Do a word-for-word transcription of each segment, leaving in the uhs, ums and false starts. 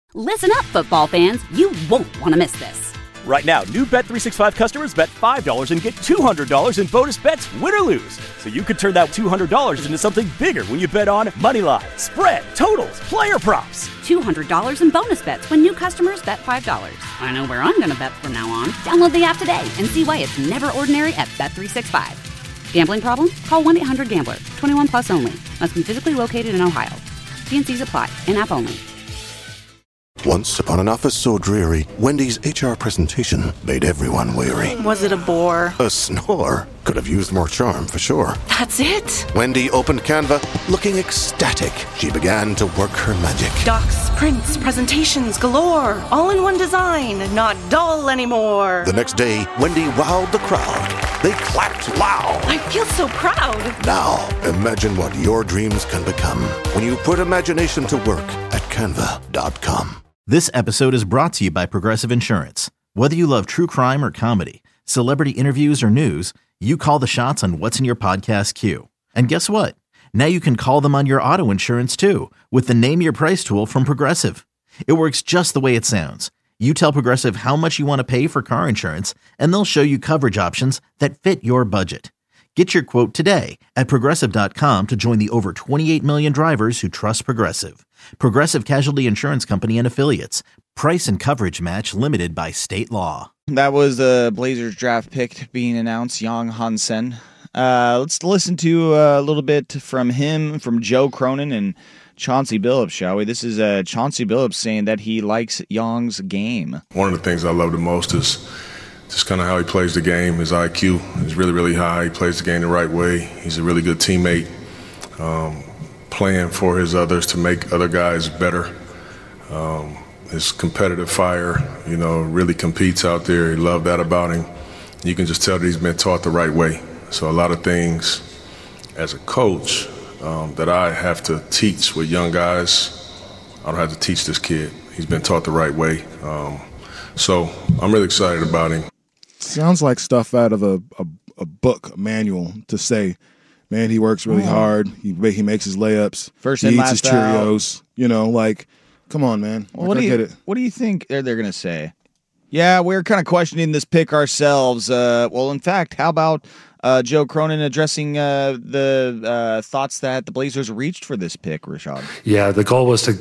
Listen up, football fans. You won't want to miss this. Right now, new Bet three sixty-five customers bet five dollars and get two hundred dollars in bonus bets, win or lose. So you could turn that two hundred dollars into something bigger when you bet on money line, spread, totals, player props. two hundred dollars in bonus bets when new customers bet five dollars. I know where I'm going to bet from now on. Download the app today and see why it's never ordinary at Bet three sixty-five. Gambling problem? Call one eight hundred gambler. twenty-one plus only. Must be physically located in Ohio. T and C's apply. In-app only. Once upon an office so dreary, Wendy's H R presentation made everyone weary. Was it a bore? A snore. Could have used more charm, for sure. That's it? Wendy opened Canva, looking ecstatic. She began to work her magic. Docs, prints, presentations galore. All in one design, not dull anymore. The next day, Wendy wowed the crowd. They clapped loud. I feel so proud. Now, imagine what your dreams can become when you put imagination to work at canva dot com. This episode is brought to you by Progressive Insurance. Whether you love true crime or comedy, celebrity interviews or news, you call the shots on what's in your podcast queue. And guess what? Now you can call them on your auto insurance too with the Name Your Price tool from Progressive. It works just the way it sounds. You tell Progressive how much you want to pay for car insurance, and they'll show you coverage options that fit your budget. Get your quote today at Progressive dot com to join the over twenty-eight million drivers who trust Progressive. Progressive Casualty Insurance Company and Affiliates. Price and coverage match limited by state law. That was the Blazers draft pick being announced, Young Hansen. Uh, let's listen to a little bit from him, from Joe Cronin and Chauncey Billups, shall we? This is uh, Chauncey Billups saying that he likes Young's game. One of the things I love the most is just kind of how he plays the game. His I Q is really, really high. He plays the game the right way. He's a really good teammate, um, playing for his others to make other guys better. Um, his competitive fire, you know, really competes out there. He loved that about him. You can just tell that he's been taught the right way. So a lot of things as a coach um, that I have to teach with young guys, I don't have to teach this kid. He's been taught the right way. Um, so I'm really excited about him. Sounds like stuff out of a, a, a book, a manual, to say, man, he works really oh. hard. He he makes his layups. First he and eats last his Cheerios. Out. You know, like, come on, man. Well, like, what, do I you, get it. what do you think they're, they're going to say? Yeah, we're kind of questioning this pick ourselves. Uh, well, in fact, how about uh, Joe Cronin addressing uh, the uh, thoughts that the Blazers reached for this pick, Rashad? Yeah, the goal was to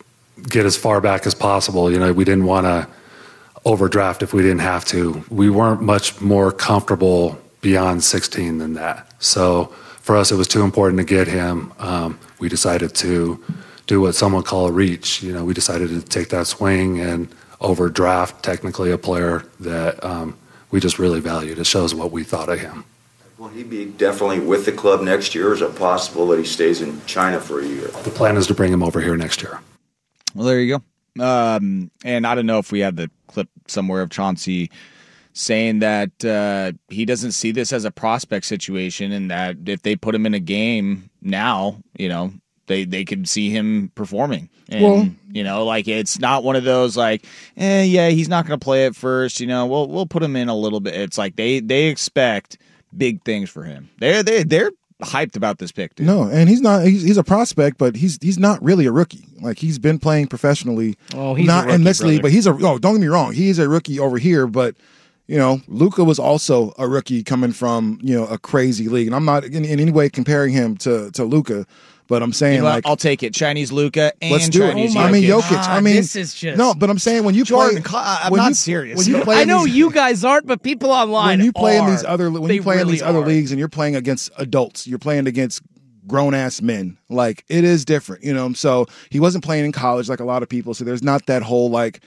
get as far back as possible. You know, we didn't want to overdraft if we didn't have to. We weren't much more comfortable beyond sixteen than that. So for us, it was too important to get him. Um, we decided to do what some would call a reach. You know, we decided to take that swing and overdraft technically a player that um, we just really valued. It shows what we thought of him. Will he be definitely with the club next year, or is it possible that he stays in China for a year? The plan is to bring him over here next year. Well, there you go. Um, and I don't know if we have the clip somewhere of Chauncey saying that uh, he doesn't see this as a prospect situation, and that if they put him in a game now, you know, they, they could see him performing. And, well, you know, like, it's not one of those like, eh, yeah, he's not going to play at first. You know, we'll we'll put him in a little bit. It's like they they expect big things for him. They're they they're hyped about this pick, dude. No, and he's not. He's, he's a prospect, but he's he's not really a rookie. Like, he's been playing professionally. Oh, he's not a rookie, in this brother. league, but he's a. Oh, don't get me wrong. He's a rookie over here, but. You know, Luka was also a rookie coming from, you know, a crazy league. And I'm not in, in any way comparing him to, to Luka, but I'm saying, You know what? like, I'll take it. Chinese Luka and let's do Chinese it. Jokic. I mean, Jokic. I mean, this is just no, but I'm saying when you Jordan, play, I'm when not you, serious. When you play I in know these, you guys aren't, but people online when you play are. in these other when They you play in really these other are. leagues and you're playing against adults, you're playing against grown ass men. Like, it is different, you know. So he wasn't playing in college like a lot of people. So there's not that whole like.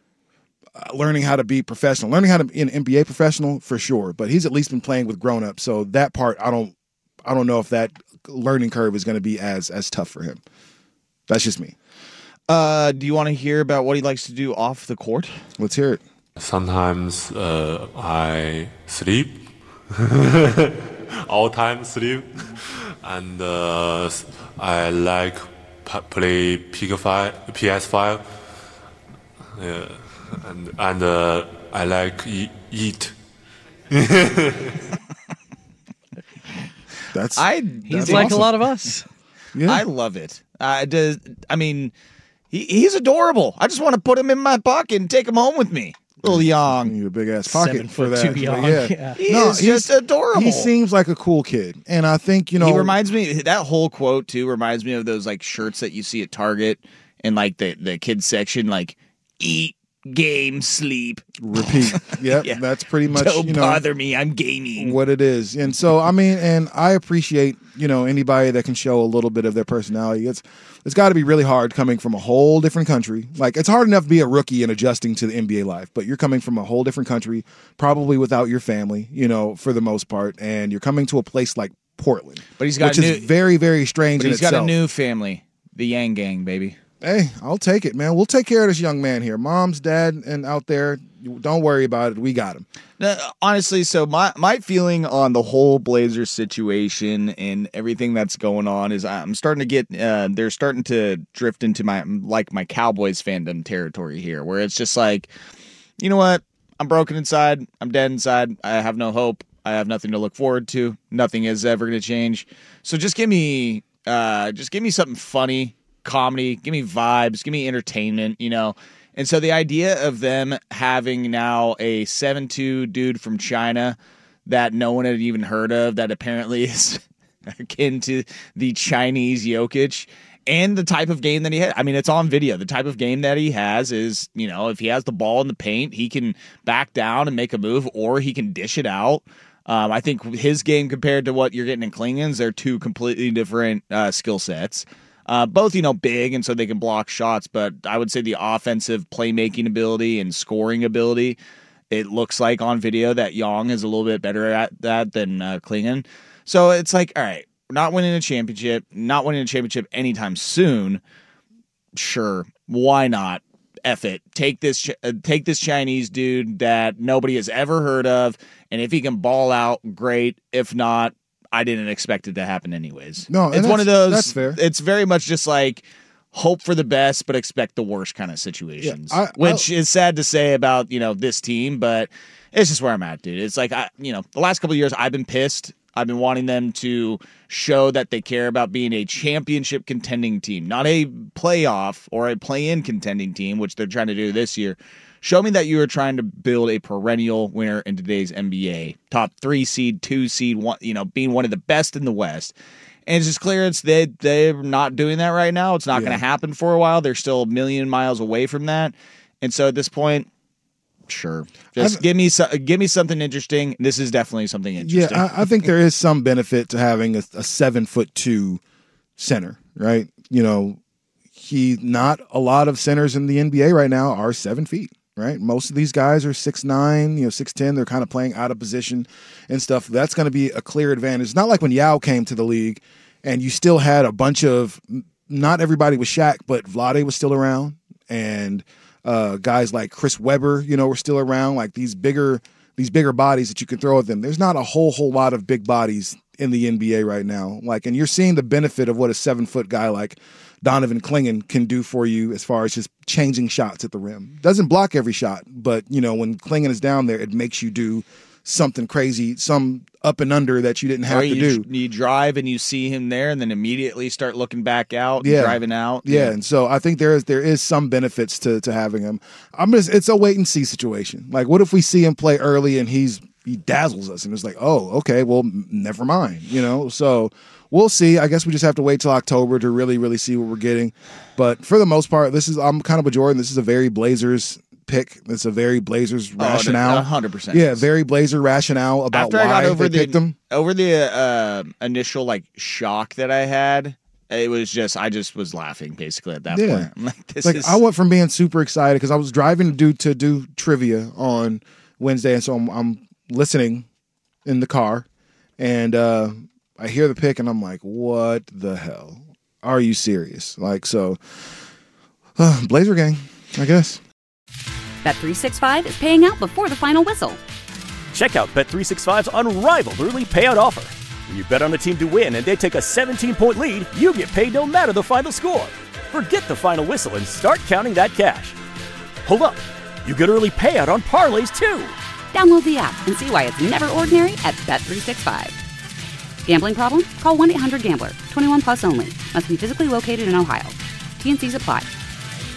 Uh, learning how to be professional, learning how to be an N B A professional for sure, but he's at least been playing with grown-ups, so that part I don't, I don't know if that learning curve is going to be as as tough for him. That's just me. Uh, do you want to hear about what he likes to do off the court? Let's hear it. Sometimes uh, I sleep, all time sleep, and uh, I like p- play P S five. Yeah. And and uh, I like e- eat. That's I. He's that's like awesome. a lot of us. Yeah. I love it. Uh, does I mean, He, he's adorable. I just want to put him in my pocket and take him home with me. Little Yang. You a big ass pocket Seven for foot that. two Yang. Yeah. Yeah. He No, is he's- just adorable. He seems like a cool kid. And I think, you know. He reminds me, that whole quote, too, reminds me of those, like, shirts that you see at Target in, like, the, the kids section, like, eat, game, sleep. Repeat. Yep, Yeah. that's pretty much, Don't you know. bother me, I'm gaming. What it is. And so, I mean, and I appreciate, you know, anybody that can show a little bit of their personality. It's it's got to be really hard coming from a whole different country. Like, it's hard enough to be a rookie and adjusting to the N B A life, but you're coming from a whole different country, probably without your family, you know, for the most part, and you're coming to a place like Portland. But he's got which a new, is very, very strange but in he's got itself. a new family, the Yang Gang, baby. Hey, I'll take it, man. We'll take care of this young man here. Mom's, dad, and out there, don't worry about it. We got him. No, honestly, so my, my feeling on the whole Blazers situation and everything that's going on is I'm starting to get uh, they're starting to drift into my like my Cowboys fandom territory here, where it's just like, you know what? I'm broken inside. I'm dead inside. I have no hope. I have nothing to look forward to. Nothing is ever going to change. So just give me uh, just give me something funny. Comedy, give me vibes, give me entertainment, you know. And so the idea of them having now a seven two dude from China that no one had even heard of, that apparently is akin to the Chinese Jokic, and the type of game that he had. I mean, it's on video. The type of game that he has is, you know, if he has the ball in the paint, he can back down and make a move, or he can dish it out. Um, I think his game compared to what you're getting in Klingen's, they're two completely different uh, skill sets. Uh, both, you know, big, and so they can block shots, but I would say the offensive playmaking ability and scoring ability, it looks like on video that Yang is a little bit better at that than uh, Klingen. So it's like, all right, we're not winning a championship, not winning a championship anytime soon. Sure, why not? F it. Take this, uh, take this Chinese dude that nobody has ever heard of, and if he can ball out, great. If not, I didn't expect it to happen anyways. No, and it's one of that's- those. that's fair. It's very much just like hope for the best, but expect the worst kind of situations. Yeah, I- which is sad to say about, you know, this team, but it's just where I'm at, dude. It's like, I, you know, the last couple of years I've been pissed. I've been wanting them to show that they care about being a championship contending team, not a playoff or a play-in contending team, which they're trying to do this year. Show me that you are trying to build a perennial winner in today's N B A. Top three seed, two seed, one, you know, being one of the best in the West. And it's just clear it's they, they're not doing that right now. It's not Yeah. going to happen for a while. They're still a million miles away from that. And so at this point, sure. Just I've- give me so, give me something interesting. This is definitely something interesting. Yeah, I, I think there is some benefit to having a, a seven foot two center, right? You know, he not a lot of centers in the N B A right now are seven feet, right? Most of these guys are six nine, you know, six ten. They're kind of playing out of position and stuff. That's going to be a clear advantage. It's not like when Yao came to the league, and you still had a bunch of. Not everybody was Shaq, but Vlade was still around, and uh, guys like Chris Webber, you know, were still around. Like these bigger, these bigger bodies that you can throw at them. There's not a whole whole lot of big bodies in the N B A right now. Like, and you're seeing the benefit of what a seven foot guy like Donovan Clingan can do for you as far as just changing shots at the rim. Doesn't block every shot, but you know when Clingan is down there, it makes you do something crazy, some up and under that you didn't have Or to you, do. You drive and you see him there, and then immediately start looking back out, Yeah. and driving out. Yeah, and so I think there is there is some benefits to to having him. I'm just it's a wait and see situation. Like, what if we see him play early and he's he dazzles us, and it's like, oh, okay, well, m- never mind, you know. So we'll see. I guess we just have to wait till October to really really see what we're getting. But for the most part, this is I'm kind of with Jordan. This is a very Blazers pick. It's a very Blazers rationale. one hundred percent. Yeah, very Blazer rationale about After why I got over they picked the him. over the uh, initial like shock that I had, it was just I just was laughing basically at that Yeah. point. I'm like, this like is I went from being super excited because I was driving to do to do trivia on Wednesday, and so I'm, I'm listening in the car, and uh, I hear the pick, and I'm like, "What the hell? Are you serious?" Like, so uh, Blazer gang, I guess. Bet three sixty-five is paying out before the final whistle. Check out Bet three sixty-five's unrivaled early payout offer. When you bet on a team to win and they take a seventeen-point lead, you get paid no matter the final score. Forget the final whistle and start counting that cash. Hold up. You get early payout on parlays, too. Download the app and see why it's never ordinary at Bet three sixty-five. Gambling problem? Call one eight hundred gambler. twenty-one plus only. Must be physically located in Ohio. T and C's apply.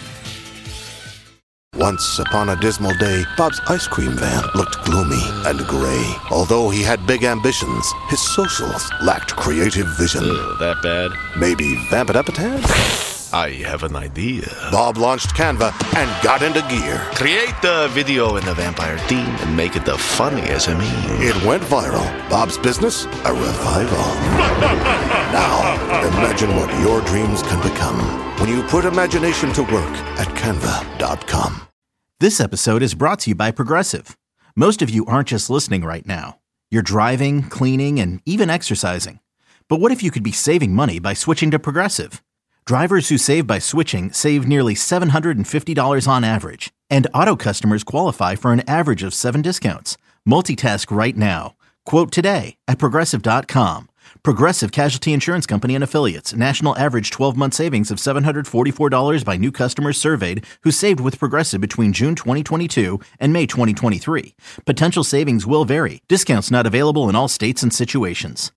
Once upon a dismal day, Bob's ice cream van looked gloomy and gray. Although he had big ambitions, his socials lacked creative vision. Ugh, that bad? Maybe vamp it up a tad? I have an idea. Bob launched Canva and got into gear. Create the video in the vampire theme and make it the funniest meme. It went viral. Bob's business, a revival. Now, imagine what your dreams can become when you put imagination to work at canva dot com. This episode is brought to you by Progressive. Most of you aren't just listening right now. You're driving, cleaning, and even exercising. But what if you could be saving money by switching to Progressive? Drivers who save by switching save nearly seven hundred fifty dollars on average. And auto customers qualify for an average of seven discounts. Multitask right now. Quote today at progressive dot com. Progressive Casualty Insurance Company and Affiliates. National average twelve-month savings of seven hundred forty-four dollars by new customers surveyed who saved with Progressive between June twenty twenty-two and May twenty twenty-three. Potential savings will vary. Discounts not available in all states and situations.